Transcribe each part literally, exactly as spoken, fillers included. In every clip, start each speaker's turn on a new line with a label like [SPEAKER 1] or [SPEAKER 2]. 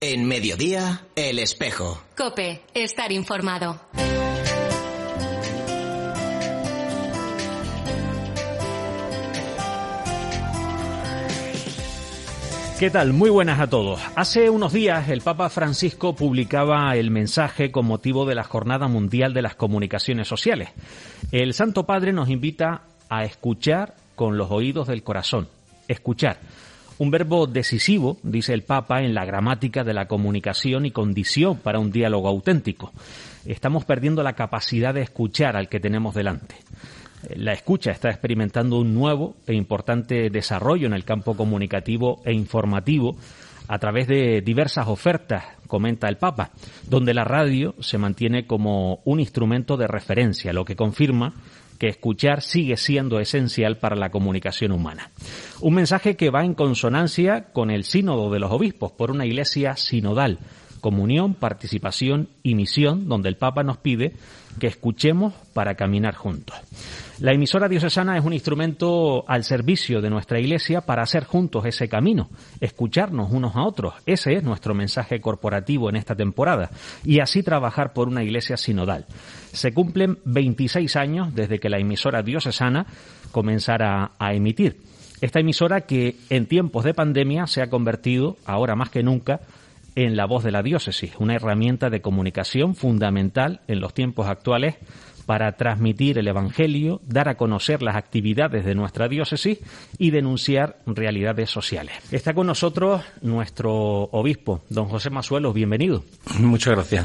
[SPEAKER 1] En Mediodía, El Espejo.
[SPEAKER 2] COPE, estar informado.
[SPEAKER 3] ¿Qué tal? Muy buenas a todos. Hace unos días el Papa Francisco publicaba el mensaje con motivo de la Jornada Mundial de las Comunicaciones Sociales. El Santo Padre nos invita a escuchar con los oídos del corazón. Escuchar. Un verbo decisivo, dice el Papa, en la gramática de la comunicación y condición para un diálogo auténtico. Estamos perdiendo la capacidad de escuchar al que tenemos delante. La escucha está experimentando un nuevo e importante desarrollo en el campo comunicativo e informativo a través de diversas ofertas, comenta el Papa, donde la radio se mantiene como un instrumento de referencia, lo que confirma que escuchar sigue siendo esencial para la comunicación humana. Un mensaje que va en consonancia con el Sínodo de los Obispos por una iglesia sinodal, comunión, participación y misión, donde el Papa nos pide que escuchemos para caminar juntos. La emisora diocesana es un instrumento al servicio de nuestra Iglesia para hacer juntos ese camino, escucharnos unos a otros. Ese es nuestro mensaje corporativo en esta temporada y así trabajar por una Iglesia sinodal. Se cumplen veintiséis años desde que la emisora diocesana comenzara a emitir. Esta emisora que en tiempos de pandemia se ha convertido, ahora más que nunca, en la voz de la diócesis, una herramienta de comunicación fundamental en los tiempos actuales para transmitir el Evangelio, dar a conocer las actividades de nuestra diócesis y denunciar realidades sociales. Está con nosotros nuestro obispo, don José Masuelos, bienvenido.
[SPEAKER 4] Muchas gracias.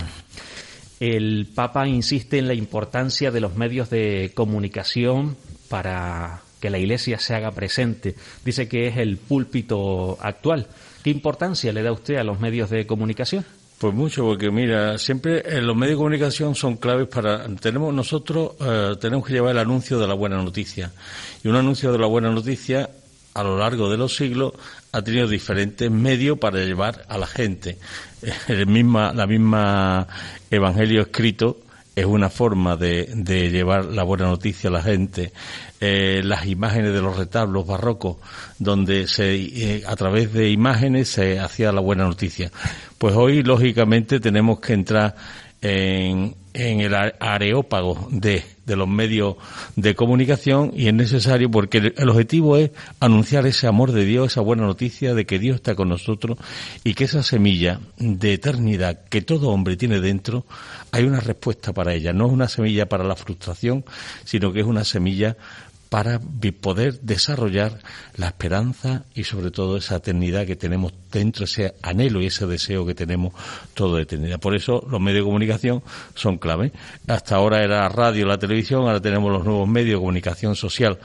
[SPEAKER 3] El Papa insiste en la importancia de los medios de comunicación para que la Iglesia se haga presente. Dice que es el púlpito actual. ¿Qué importancia le da usted a los medios de comunicación?
[SPEAKER 4] Pues mucho, porque mira, siempre eh, los medios de comunicación son claves para... Tenemos nosotros eh, tenemos que llevar el anuncio de la buena noticia. Y un anuncio de la buena noticia, a lo largo de los siglos, ha tenido diferentes medios para llevar a la gente. El misma, la misma evangelio escrito es una forma de, de llevar la buena noticia a la gente. Eh, las imágenes de los retablos barrocos, donde se eh, a través de imágenes se hacía la buena noticia. Pues hoy, lógicamente, tenemos que entrar en, en el areópago de, de los medios de comunicación y es necesario porque el, el objetivo es anunciar ese amor de Dios, esa buena noticia de que Dios está con nosotros y que esa semilla de eternidad que todo hombre tiene dentro, hay una respuesta para ella. No es una semilla para la frustración, sino que es una semilla para poder desarrollar la esperanza y sobre todo esa eternidad que tenemos dentro, ese anhelo y ese deseo que tenemos todo de eternidad. Por eso los medios de comunicación son clave. Hasta ahora era la radio, la televisión, ahora tenemos los nuevos medios de comunicación social.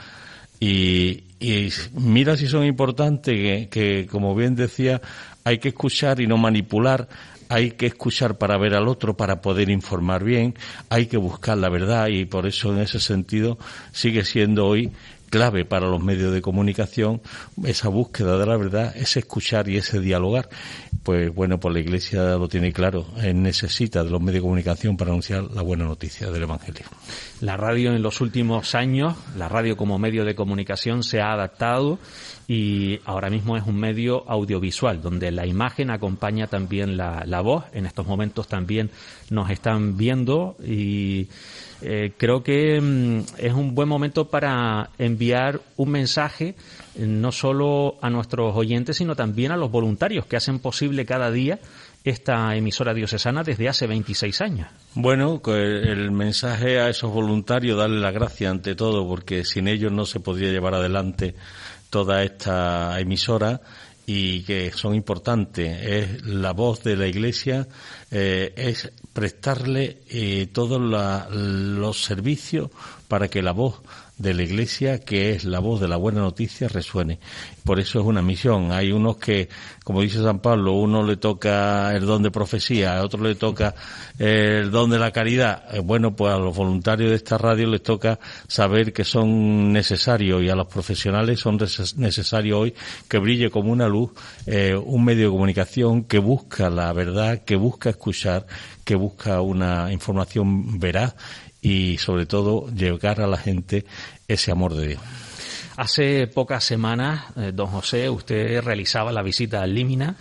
[SPEAKER 4] Y, y mira si son importantes, que, que como bien decía, hay que escuchar y no manipular. Hay que escuchar para ver al otro, para poder informar bien, hay que buscar la verdad y por eso en ese sentido sigue siendo hoy clave para los medios de comunicación esa búsqueda de la verdad, ese escuchar y ese dialogar. Pues bueno, pues la Iglesia lo tiene claro, necesita de los medios de comunicación para anunciar la buena noticia del Evangelio.
[SPEAKER 3] La radio en los últimos años, la radio como medio de comunicación se ha adaptado y ahora mismo es un medio audiovisual donde la imagen acompaña también la, la voz. En estos momentos también nos están viendo y eh, creo que mm, es un buen momento para enviar un mensaje eh, no solo a nuestros oyentes sino también a los voluntarios que hacen posible cada día esta emisora diocesana desde hace veintiséis años.
[SPEAKER 4] Bueno, el mensaje a esos voluntarios, darle la gracia ante todo, porque sin ellos no se podría llevar adelante toda esta emisora y que son importantes. Es la voz de la Iglesia, eh, es prestarle eh, todos la, los servicios para que la voz de la Iglesia, que es la voz de la buena noticia, resuene. Por eso es una misión. Hay unos que, como dice San Pablo, uno le toca el don de profecía, a otro le toca el don de la caridad. Bueno, pues a los voluntarios de esta radio les toca saber que son necesarios y a los profesionales son necesarios hoy que brille como una luz eh, un medio de comunicación que busca la verdad, que busca escuchar, que busca una información veraz y sobre todo llegar a la gente ese amor de Dios.
[SPEAKER 3] Hace pocas semanas, eh, don José, usted realizaba la visita al Límina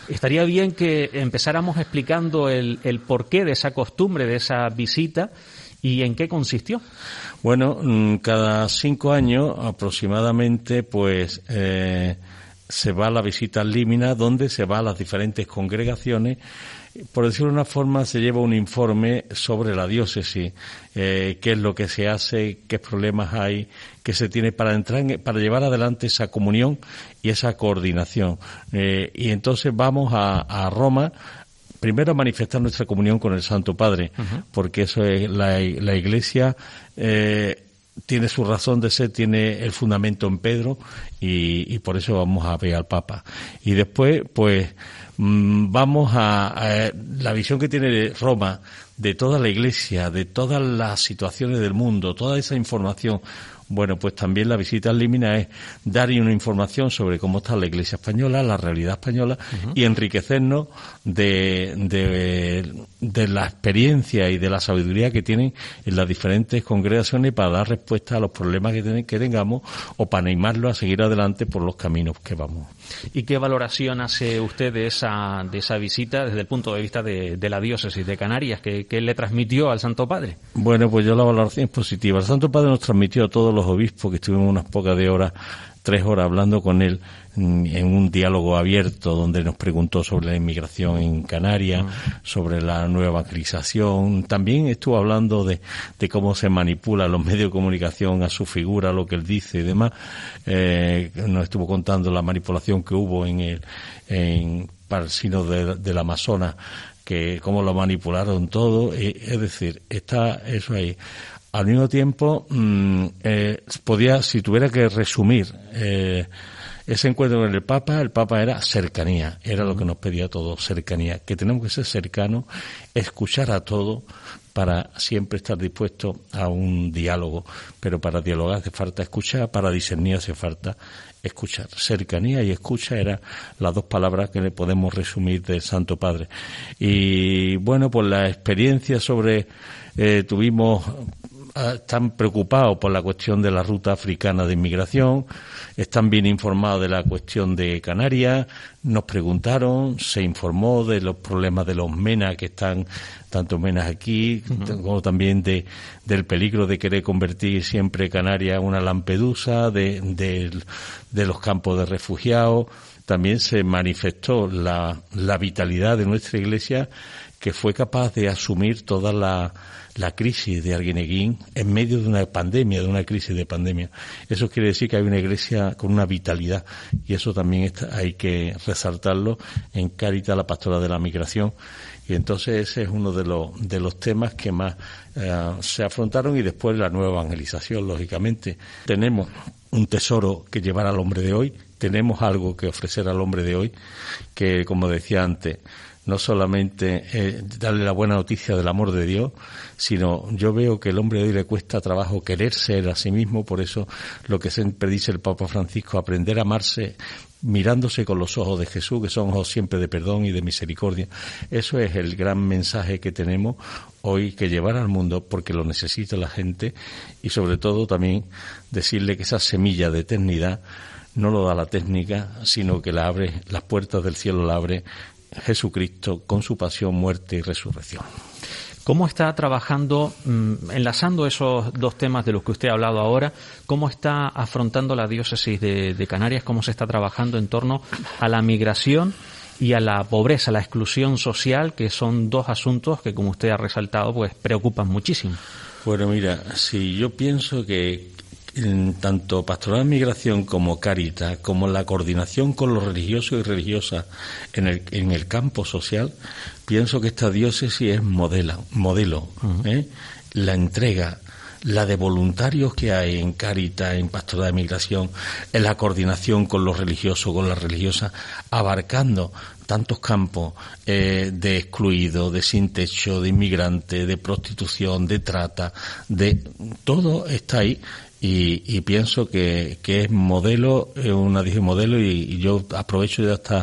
[SPEAKER 3] Estaría bien que empezáramos explicando el, el porqué de esa costumbre, de esa visita, y en qué consistió.
[SPEAKER 4] Bueno, cada cinco años aproximadamente, pues eh, se va a la visita al Límina, donde se va a las diferentes congregaciones. Por decirlo de una forma, se lleva un informe sobre la diócesis, eh, qué es lo que se hace, qué problemas hay, qué se tiene para entrar, en, para llevar adelante esa comunión y esa coordinación. Eh, y entonces vamos a, a Roma, primero a manifestar nuestra comunión con el Santo Padre, uh-huh. porque eso es la, la Iglesia. Eh, tiene su razón de ser, tiene el fundamento en Pedro, y, y por eso vamos a ver al Papa. Y después, pues, mmm, vamos a, a la visión que tiene Roma de toda la Iglesia, de todas las situaciones del mundo, toda esa información. Bueno, pues también la visita al Límina es dar una información sobre cómo está la Iglesia española, la realidad española, uh-huh. y enriquecernos de, de, de la experiencia y de la sabiduría que tienen en las diferentes congregaciones para dar respuesta a los problemas que, ten, que tengamos, o para animarlos a seguir adelante por los caminos que vamos.
[SPEAKER 3] ¿Y qué valoración hace usted de esa, de esa visita desde el punto de vista de, de la diócesis de Canarias? ¿Qué, qué le transmitió al Santo Padre?
[SPEAKER 4] Bueno, pues yo la valoración es positiva. El Santo Padre nos transmitió a todos los obispos, que estuvimos unas pocas de horas, tres horas hablando con él en un diálogo abierto, donde nos preguntó sobre la inmigración en Canarias, uh-huh. sobre la nueva evangelización. También estuvo hablando de, de cómo se manipula los medios de comunicación a su figura, lo que él dice y demás. Eh, nos estuvo contando la manipulación que hubo en el, en, para el sínodo de, del Amazonas, que cómo lo manipularon todo. Eh, es decir, está eso ahí. Al mismo tiempo, mmm, eh, podía, si tuviera que resumir eh, ese encuentro con el Papa, el Papa era cercanía, era lo que nos pedía todo, cercanía, que tenemos que ser cercanos, escuchar a todo, para siempre estar dispuestos a un diálogo, pero para dialogar hace falta escuchar, para discernir hace falta escuchar. Cercanía y escucha eran las dos palabras que le podemos resumir del Santo Padre. Y bueno, pues la experiencia sobre, eh, tuvimos, están preocupados por la cuestión de la ruta africana de inmigración, están bien informados de la cuestión de Canarias, nos preguntaron, se informó de los problemas de los MENA que están, tanto MENA aquí, uh-huh. como también de del peligro de querer convertir siempre Canarias en una Lampedusa, de, de, de los campos de refugiados. También se manifestó la, la vitalidad de nuestra Iglesia, que fue capaz de asumir toda la, la crisis de Arguineguín en medio de una pandemia, de una crisis de pandemia. Eso quiere decir que hay una Iglesia con una vitalidad, y eso también está, hay que resaltarlo en Cáritas, la Pastora de la Migración. Y entonces ese es uno de los de los temas que más eh, se afrontaron, y después la nueva evangelización, lógicamente. Tenemos un tesoro que llevar al hombre de hoy, tenemos algo que ofrecer al hombre de hoy, que, como decía antes, no solamente eh, darle la buena noticia del amor de Dios, sino yo veo que el hombre de hoy le cuesta trabajo querer ser a sí mismo. Por eso lo que siempre dice el Papa Francisco, aprender a amarse mirándose con los ojos de Jesús, que son ojos siempre de perdón y de misericordia. Eso es el gran mensaje que tenemos hoy que llevar al mundo, porque lo necesita la gente, y sobre todo también decirle que esa semilla de eternidad no lo da la técnica, sino que la abre, las puertas del cielo la abre Jesucristo con su pasión, muerte y resurrección.
[SPEAKER 3] ¿Cómo está trabajando, mmm, enlazando esos dos temas de los que usted ha hablado ahora, cómo está afrontando la diócesis de, de Canarias, cómo se está trabajando en torno a la migración y a la pobreza, la exclusión social, que son dos asuntos que, como usted ha resaltado, pues preocupan muchísimo?
[SPEAKER 4] Bueno, mira, si yo pienso que tanto Pastoral de Migración como Cáritas, como la coordinación con los religiosos y religiosas en el, en el campo social, pienso que esta diócesis es modelo, modelo uh-huh. ¿eh? La entrega, la de voluntarios que hay en Cáritas, en Pastoral de Migración, en la coordinación con los religiosos, con las religiosas, abarcando tantos campos eh, de excluidos, de sin techo, de inmigrantes, de prostitución, de trata, de todo está ahí. Y, y pienso que, que es modelo, es una dije modelo, y, y yo aprovecho de esta,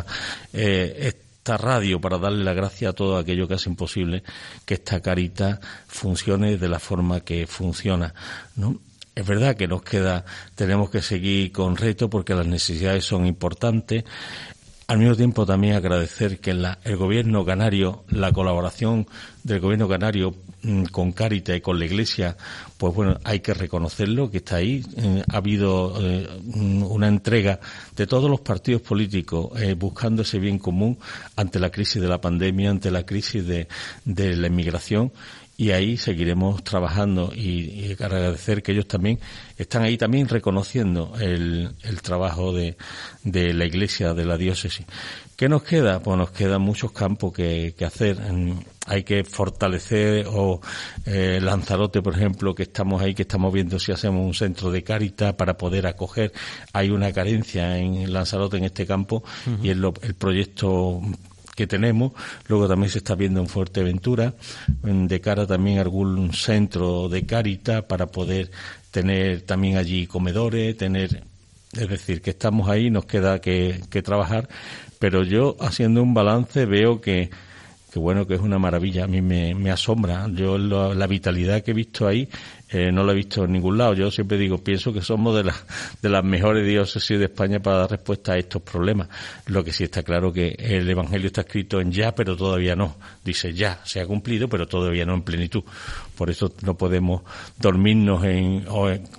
[SPEAKER 4] eh, esta radio para darle la gracia a todo aquello que hacen posible que esta Cáritas funcione de la forma que funciona, ¿no? Es verdad que nos queda, tenemos que seguir con reto porque las necesidades son importantes. Al mismo tiempo también agradecer que la, el gobierno canario, la colaboración del gobierno canario mmm, con Cáritas y con la Iglesia, pues bueno, hay que reconocerlo, que está ahí. Eh, ha habido eh, una entrega de todos los partidos políticos eh, buscando ese bien común ante la crisis de la pandemia, ante la crisis de, de la inmigración. Y ahí seguiremos trabajando y, y agradecer que ellos también están ahí también reconociendo el, el trabajo de, de la Iglesia, de la diócesis. ¿Qué nos queda? Pues nos quedan muchos campos que, que hacer. Hay que fortalecer o eh, Lanzarote, por ejemplo, que estamos ahí, que estamos viendo si hacemos un centro de Cáritas para poder acoger. Hay una carencia en Lanzarote en este campo uh-huh. y es lo, el proyecto que tenemos. Luego también se está viendo en Fuerteventura, de cara también a algún centro de Cáritas para poder tener también allí comedores, tener, es decir, que estamos ahí, nos queda que, que trabajar, pero yo haciendo un balance veo que que bueno, que es una maravilla, a mí me, me asombra. Yo lo, la vitalidad que he visto ahí eh, no la he visto en ningún lado. Yo siempre digo, pienso que somos de las de las mejores diócesis de España para dar respuesta a estos problemas. Lo que sí está claro que el Evangelio está escrito en ya, pero todavía no. Dice ya, se ha cumplido, pero todavía no en plenitud. Por eso no podemos dormirnos en, o en,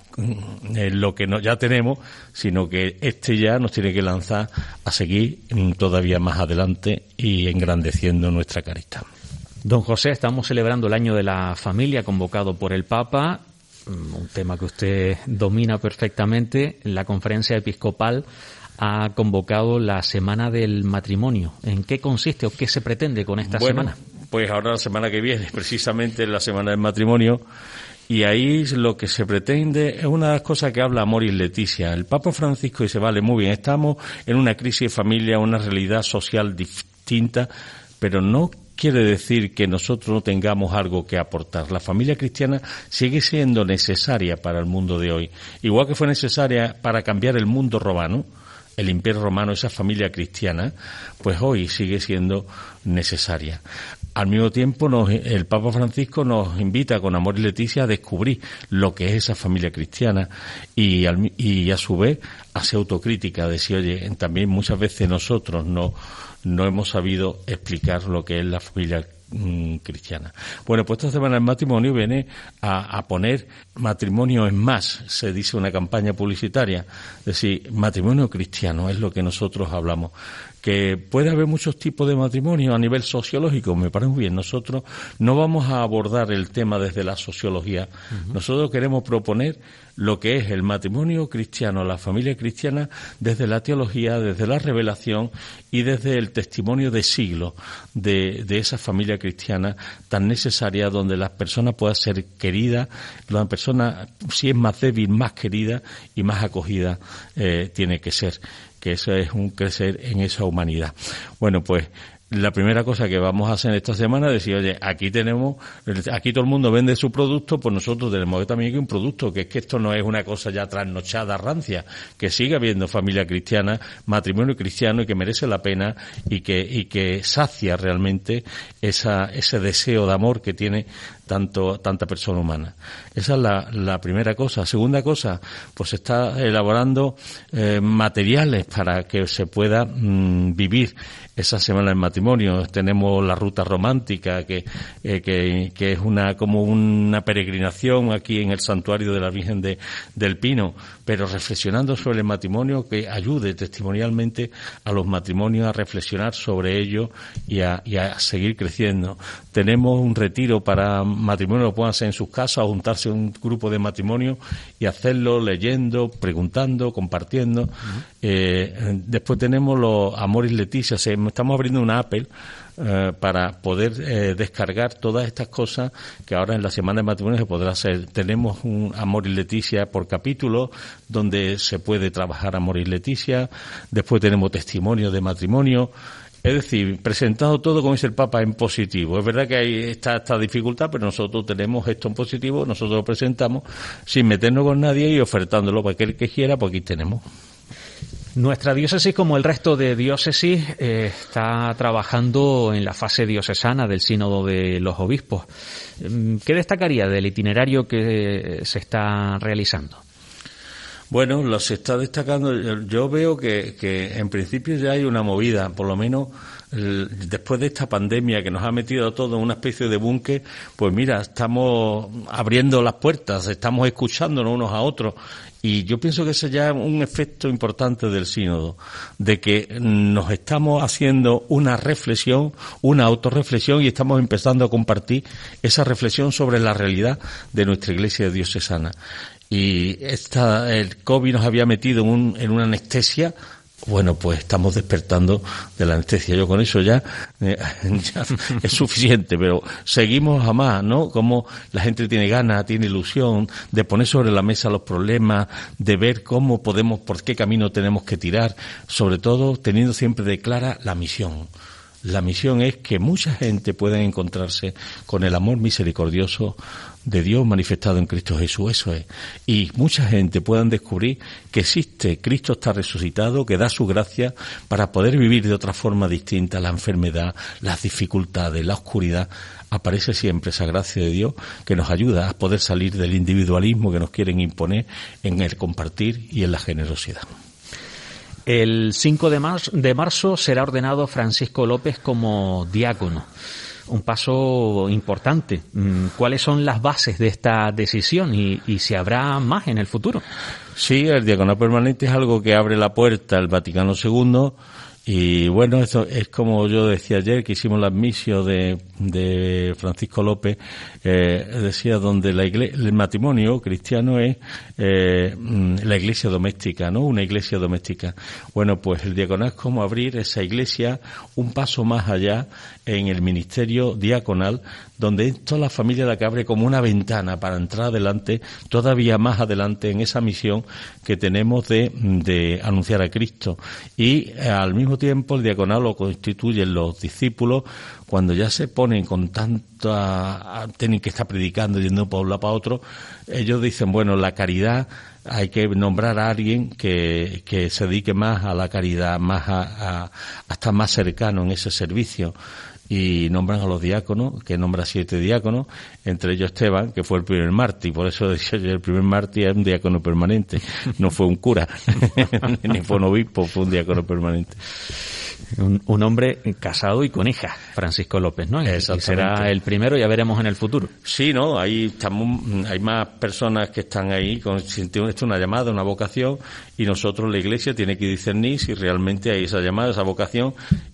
[SPEAKER 4] en lo que no, ya tenemos, sino que este ya nos tiene que lanzar a seguir todavía más adelante y engrandeciendo nuestra caridad.
[SPEAKER 3] Don José, estamos celebrando el año de la familia convocado por el Papa, un tema que usted domina perfectamente. La Conferencia Episcopal ha convocado la Semana del Matrimonio. ¿En qué consiste o qué se pretende con esta
[SPEAKER 4] bueno,
[SPEAKER 3] semana?
[SPEAKER 4] Pues ahora la semana que viene, precisamente la Semana del Matrimonio, y ahí lo que se pretende es una de las cosas que habla Amoris Laetitia. El Papa Francisco dice, vale, muy bien, estamos en una crisis de familia, una realidad social distinta, pero no quiere decir que nosotros no tengamos algo que aportar. La familia cristiana sigue siendo necesaria para el mundo de hoy. Igual que fue necesaria para cambiar el mundo romano, el Imperio Romano, esa familia cristiana, pues hoy sigue siendo necesaria. Al mismo tiempo, nos, el Papa Francisco nos invita con Amoris Laetitia a descubrir lo que es esa familia cristiana y, al, y a su vez hacer autocrítica, decir, oye, también muchas veces nosotros no no hemos sabido explicar lo que es la familia mmm, cristiana. Bueno, pues esta semana el matrimonio viene a, a poner matrimonio en más, se dice una campaña publicitaria, es decir, matrimonio cristiano es lo que nosotros hablamos. Que puede haber muchos tipos de matrimonio a nivel sociológico, me parece muy bien. Nosotros no vamos a abordar el tema desde la sociología. Uh-huh. Nosotros queremos proponer lo que es el matrimonio cristiano, la familia cristiana, desde la teología, desde la revelación y desde el testimonio de siglos de, de esa familia cristiana tan necesaria, donde las personas puedan ser queridas, la persona, si es más débil, más querida y más acogida eh, tiene que ser. Que eso es un crecer en esa humanidad. Bueno, pues la primera cosa que vamos a hacer esta semana es decir, oye, aquí tenemos, aquí todo el mundo vende su producto, pues nosotros tenemos también un producto, que es que esto no es una cosa ya trasnochada, rancia, que sigue habiendo familia cristiana, matrimonio cristiano y que merece la pena y que, y que sacia realmente esa, ese deseo de amor que tiene tanto tanta persona humana. Esa es la, la primera cosa. Segunda cosa, pues se está elaborando eh, materiales para que se pueda mmm, vivir esa semana del matrimonio. Tenemos la ruta romántica, que, eh, que, que es una como una peregrinación aquí en el santuario de la Virgen de, del Pino, pero reflexionando sobre el matrimonio, que ayude testimonialmente a los matrimonios a reflexionar sobre ello y a, y a seguir creciendo. Tenemos un retiro para matrimonio, lo puedan hacer en sus casas o juntarse a un grupo de matrimonio y hacerlo leyendo, preguntando, compartiendo. Uh-huh. Eh, después tenemos los Amoris Laetitia, estamos abriendo una Apple eh, para poder eh, descargar todas estas cosas que ahora en la semana de matrimonio se podrá hacer. Tenemos un Amoris Laetitia por capítulo donde se puede trabajar Amoris Laetitia. Después tenemos testimonios de matrimonio. Es decir, presentado todo, como dice el Papa, en positivo. Es verdad que hay esta, esta dificultad, pero nosotros tenemos esto en positivo, nosotros lo presentamos sin meternos con nadie y ofertándolo para aquel que quiera, pues aquí tenemos.
[SPEAKER 3] Nuestra diócesis, como el resto de diócesis, eh, está trabajando en la fase diocesana del Sínodo de los Obispos. ¿Qué destacaría del itinerario que se está realizando?
[SPEAKER 4] Bueno, lo se está destacando. Yo veo que, que en principio ya hay una movida, por lo menos el, después de esta pandemia que nos ha metido a todos en una especie de búnker, pues mira, estamos abriendo las puertas, estamos escuchándonos unos a otros. Y yo pienso que ese ya es un efecto importante del sínodo, de que nos estamos haciendo una reflexión, una autorreflexión, y estamos empezando a compartir esa reflexión sobre la realidad de nuestra Iglesia diocesana. Y esta, el COVID nos había metido en, un, en una anestesia. Bueno, pues estamos despertando de la anestesia. Yo con eso ya, eh, ya es suficiente, pero seguimos a más, ¿no? Como la gente tiene ganas, tiene ilusión de poner sobre la mesa los problemas, de ver cómo podemos, por qué camino tenemos que tirar, sobre todo teniendo siempre de clara la misión. La misión es que mucha gente pueda encontrarse con el amor misericordioso de Dios manifestado en Cristo Jesús, eso es. Y mucha gente puedan descubrir que existe, Cristo está resucitado, que da su gracia para poder vivir de otra forma distinta la enfermedad, las dificultades, la oscuridad. Aparece siempre esa gracia de Dios que nos ayuda a poder salir del individualismo que nos quieren imponer en el compartir y en la generosidad.
[SPEAKER 3] El cinco de marzo, de marzo será ordenado Francisco López como diácono. Un paso importante. ¿Cuáles son las bases de esta decisión y, y si habrá más en el futuro?
[SPEAKER 4] Sí, el diaconado permanente es algo que abre la puerta al Vaticano segundo. Y bueno, esto es como yo decía ayer, que hicimos la misión de, de Francisco López, eh, decía donde la iglesia, el matrimonio cristiano es eh, la iglesia doméstica, ¿no? Una iglesia doméstica. Bueno, pues el diaconado es como abrir esa iglesia un paso más allá en el ministerio diaconal, donde es toda la familia la que abre como una ventana para entrar adelante, todavía más adelante en esa misión que tenemos de, de anunciar a Cristo. Y eh, al mismo tiempo el diaconado lo constituyen los discípulos cuando ya se ponen con tanta, tienen que estar predicando, yendo para un lado para otro. Ellos dicen, bueno, la caridad, hay que nombrar a alguien que, que se dedique más a la caridad, más a, a, a estar más cercano en ese servicio. Y nombran a los diáconos, que nombra siete diáconos, entre ellos Esteban, que fue el primer mártir. Por eso decía yo, el primer mártir es un diácono permanente, no fue un cura, ni fue un obispo, fue un diácono permanente.
[SPEAKER 3] Un, un hombre casado y con hija, Francisco López, ¿no? Y será el primero, ya veremos en el futuro.
[SPEAKER 4] Sí, ¿no? Ahí estamos, hay más personas que están ahí con esto es una llamada, una vocación, y nosotros, la Iglesia, tiene que discernir si realmente hay esa llamada, esa vocación,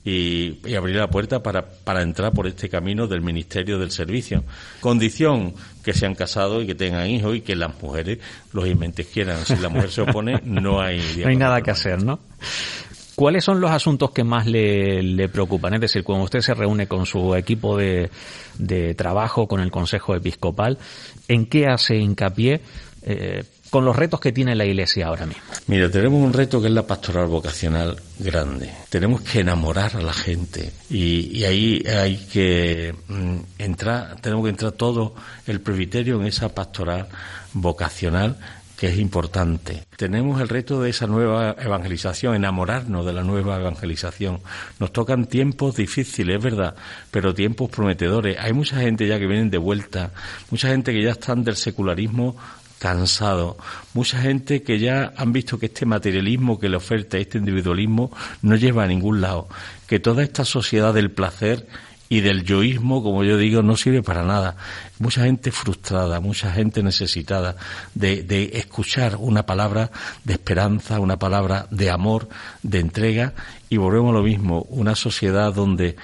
[SPEAKER 4] y, y abrir la puerta para, para entrar por este camino del ministerio del servicio. Condición que sean casados y que tengan hijos y que las mujeres, lógicamente, quieran. Si la mujer se opone, no hay...
[SPEAKER 3] No hay nada que hacer, ¿no? ¿Cuáles son los asuntos que más le, le preocupan? Es decir, cuando usted se reúne con su equipo de, de trabajo, con el Consejo Episcopal, ¿en qué hace hincapié eh, con los retos que tiene la Iglesia ahora mismo?
[SPEAKER 4] Mira, tenemos un reto que es la pastoral vocacional grande. Tenemos que enamorar a la gente y, y ahí hay que mm, entrar, tenemos que entrar todo el presbiterio en esa pastoral vocacional, que es importante. Tenemos el reto de esa nueva evangelización, enamorarnos de la nueva evangelización. Nos tocan tiempos difíciles, es verdad, pero tiempos prometedores. Hay mucha gente ya que vienen de vuelta, mucha gente que ya están del secularismo cansado, mucha gente que ya han visto que este materialismo que le oferta, este individualismo, no lleva a ningún lado, que toda esta sociedad del placer y del yoísmo, como yo digo, no sirve para nada. Mucha gente frustrada, mucha gente necesitada de, de escuchar una palabra de esperanza, una palabra de amor, de entrega, y volvemos a lo mismo, una sociedad donde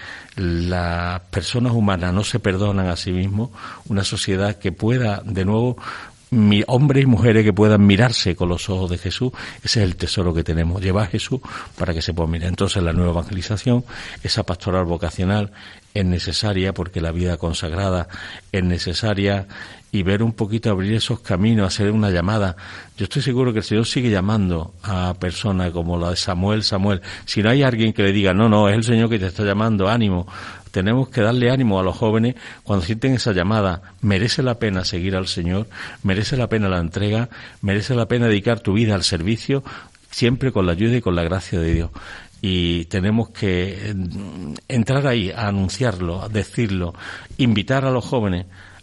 [SPEAKER 4] las personas humanas no se perdonan a sí mismos, una sociedad que pueda, de nuevo, Mi, hombres y mujeres que puedan mirarse con los ojos de Jesús. Ese es el tesoro que tenemos, llevar a Jesús para que se pueda mirar. Entonces la nueva evangelización, esa pastoral vocacional es necesaria, porque la vida consagrada es necesaria, y ver un poquito, abrir esos caminos, hacer una llamada. Yo estoy seguro que el Señor sigue llamando a personas como la de Samuel, Samuel. Si no hay alguien que le diga, no, no, es el Señor que te está llamando, ánimo. Tenemos que darle ánimo a los jóvenes cuando sienten esa llamada. Merece la pena seguir al Señor, merece la pena la entrega, merece la pena dedicar tu vida al servicio, siempre con la ayuda y con la gracia de Dios. Y tenemos que entrar ahí, a anunciarlo, a decirlo, invitar a los jóvenes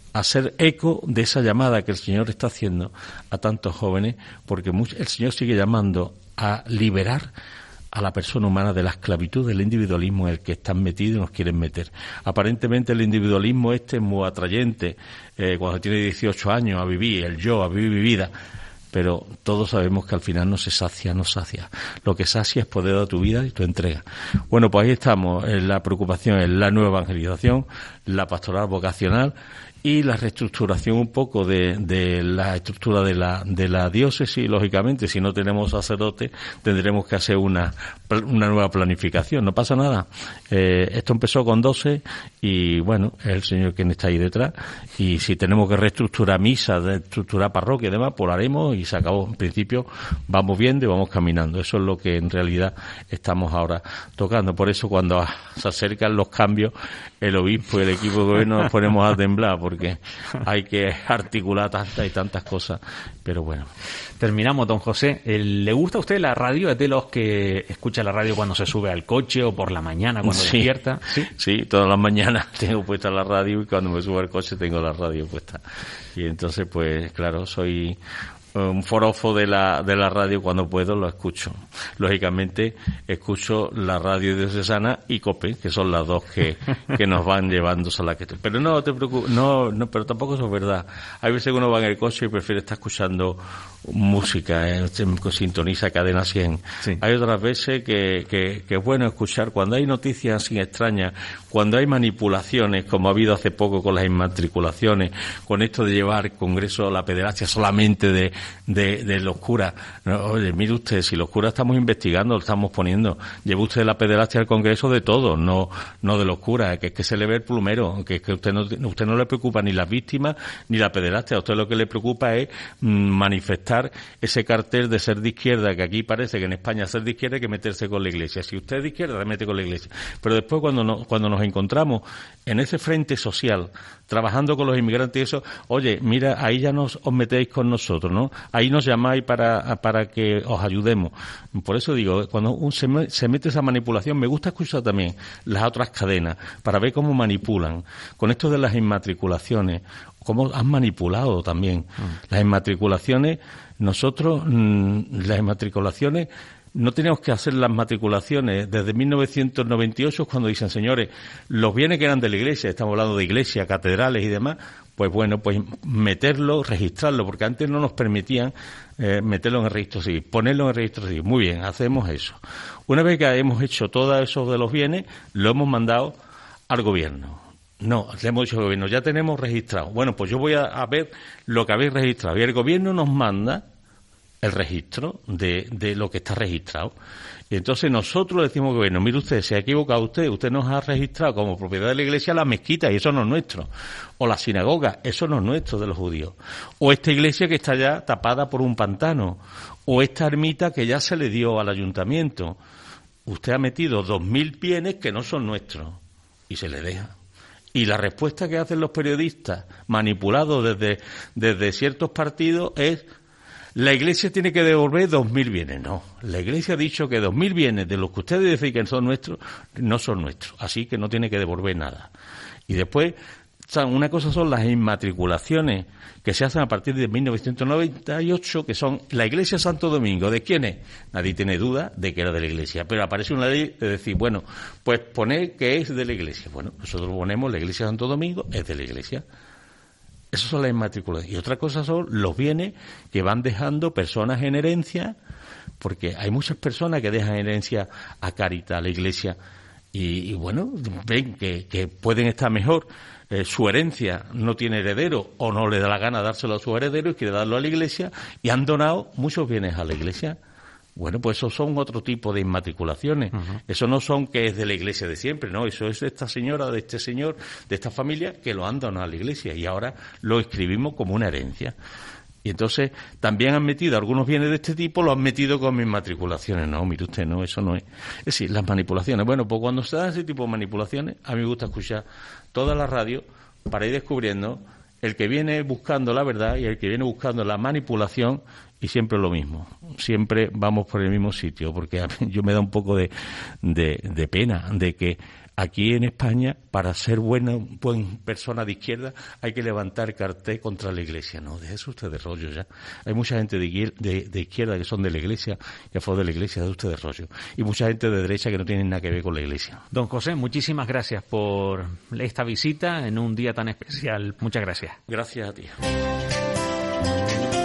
[SPEAKER 4] hacer eco de esa llamada que el Señor está haciendo a tantos jóvenes, porque mucho, el Señor sigue llamando a liberar a la persona humana de la esclavitud, del individualismo en el que están metidos y nos quieren meter. Aparentemente el individualismo este es muy atrayente, eh, cuando tiene dieciocho años, a vivir, el yo, a vivir mi vida, pero todos sabemos que al final no se sacia, no sacia. Lo que sacia es poder de tu vida y tu entrega. Bueno, pues ahí estamos, en la preocupación en la nueva evangelización, la pastoral vocacional y la reestructuración un poco de, de la estructura de la de la diócesis. Lógicamente, si no tenemos sacerdotes, tendremos que hacer una una nueva planificación. No pasa nada. Eh, esto empezó con doce y, bueno, es el Señor quien está ahí detrás. Y si tenemos que reestructurar misas, reestructurar parroquia y demás, pues lo haremos y se acabó. En principio, vamos viendo y vamos caminando. Eso es lo que en realidad estamos ahora tocando. Por eso, cuando se acercan los cambios, el obispo y el equipo de gobierno nos ponemos a temblar, porque hay que articular tantas y tantas cosas, pero bueno.
[SPEAKER 3] Terminamos, don José. ¿Le gusta a usted la radio? ¿Es de los que escucha la radio cuando se sube al coche o por la mañana cuando
[SPEAKER 4] sí,
[SPEAKER 3] despierta?
[SPEAKER 4] ¿Sí? Sí, todas las mañanas tengo puesta la radio y cuando me subo al coche tengo la radio puesta. Y entonces, pues claro, soy un forofo de la de la radio. Cuando puedo lo escucho. Lógicamente escucho la radio diocesana y COPE, que son las dos que, que nos van llevando a la que... Pero no te preocupes, no, no, pero tampoco eso es verdad. Hay veces que uno va en el coche y prefiere estar escuchando música, eh, sintoniza Cadena cien. Sí. Hay otras veces que, que, que es bueno escuchar cuando hay noticias así extrañas, cuando hay manipulaciones, como ha habido hace poco con las inmatriculaciones, con esto de llevar Congreso a la pederastia solamente de De, de los curas. No, oye, mire usted, si los curas estamos investigando, lo estamos poniendo. Lleva usted la pederastia al Congreso de todos, no no de los curas, que es que se le ve el plumero, que es que usted no usted no le preocupa ni las víctimas ni la pederastia. A usted lo que le preocupa es mm, manifestar ese cartel de ser de izquierda, que aquí parece que en España ser de izquierda hay que meterse con la Iglesia. Si usted es de izquierda, se mete con la Iglesia. Pero después cuando nos, cuando nos encontramos en ese frente social, trabajando con los inmigrantes y eso, oye, mira, ahí ya nos os metéis con nosotros, ¿no? Ahí nos llamáis para para que os ayudemos. Por eso digo, cuando un se, me, se mete esa manipulación, me gusta escuchar también las otras cadenas para ver cómo manipulan. Con esto de las inmatriculaciones, cómo han manipulado también. Mm. Las inmatriculaciones, nosotros, mmm, las inmatriculaciones, no tenemos que hacer las matriculaciones desde mil novecientos noventa y ocho, cuando dicen, señores, los bienes que eran de la Iglesia, estamos hablando de iglesias, catedrales y demás, pues bueno, pues meterlo, registrarlo, porque antes no nos permitían eh, meterlo en el registro civil, ponerlo en el registro civil. Muy bien, hacemos eso. Una vez que hemos hecho todo eso de los bienes, lo hemos mandado al gobierno. No, le hemos dicho al gobierno, ya tenemos registrado. Bueno, pues yo voy a, a ver lo que habéis registrado. Y el gobierno nos manda el registro de, de lo que está registrado. Y entonces nosotros decimos, bueno, mire usted, se ha equivocado usted, usted nos ha registrado como propiedad de la Iglesia la mezquita y eso no es nuestro. O la sinagoga, eso no es nuestro, de los judíos. O esta iglesia que está ya tapada por un pantano. O esta ermita que ya se le dio al ayuntamiento. Usted ha metido dos mil bienes que no son nuestros. Y se le deja. Y la respuesta que hacen los periodistas, manipulados desde, desde ciertos partidos, es: la Iglesia tiene que devolver dos mil bienes. No, la Iglesia ha dicho que dos mil bienes de los que ustedes dicen que son nuestros, no son nuestros, así que no tiene que devolver nada. Y después, una cosa son las inmatriculaciones que se hacen a partir de mil novecientos noventa y ocho, que son la Iglesia Santo Domingo. ¿De quién es? Nadie tiene duda de que era de la Iglesia, pero aparece una ley de decir, bueno, pues poner que es de la Iglesia. Bueno, nosotros ponemos la Iglesia Santo Domingo, es de la Iglesia. Esas son las inmatriculaciones. Y otra cosa son los bienes que van dejando personas en herencia, porque hay muchas personas que dejan herencia a Cáritas, a la Iglesia, y, y bueno, ven que, que pueden estar mejor. Eh, su herencia no tiene heredero o no le da la gana dárselo a su heredero y quiere darlo a la Iglesia, y han donado muchos bienes a la Iglesia. Bueno, pues esos son otro tipo de inmatriculaciones. Uh-huh. Eso no son que es de la Iglesia de siempre, no, eso es de esta señora, de este señor, de esta familia que lo han donado a la Iglesia y ahora lo escribimos como una herencia. Y entonces también han metido algunos bienes de este tipo, lo han metido como inmatriculaciones. No, mire usted, no, eso no es. Es decir, las manipulaciones. Bueno, pues cuando se dan ese tipo de manipulaciones, a mí me gusta escuchar toda la radio para ir descubriendo el que viene buscando la verdad y el que viene buscando la manipulación, y siempre lo mismo. Siempre vamos por el mismo sitio, porque a mí, yo me da un poco de, de, de pena de que Aquí en España, para ser buena, buena persona de izquierda, hay que levantar cartel contra la Iglesia. No, déjese usted de rollo ya. Hay mucha gente de, de, de izquierda que son de la Iglesia y a favor de la Iglesia, déjese usted de rollo. Y mucha gente de derecha que no tiene nada que ver con la Iglesia.
[SPEAKER 3] Don José, muchísimas gracias por esta visita en un día tan especial. Muchas gracias.
[SPEAKER 4] Gracias a ti.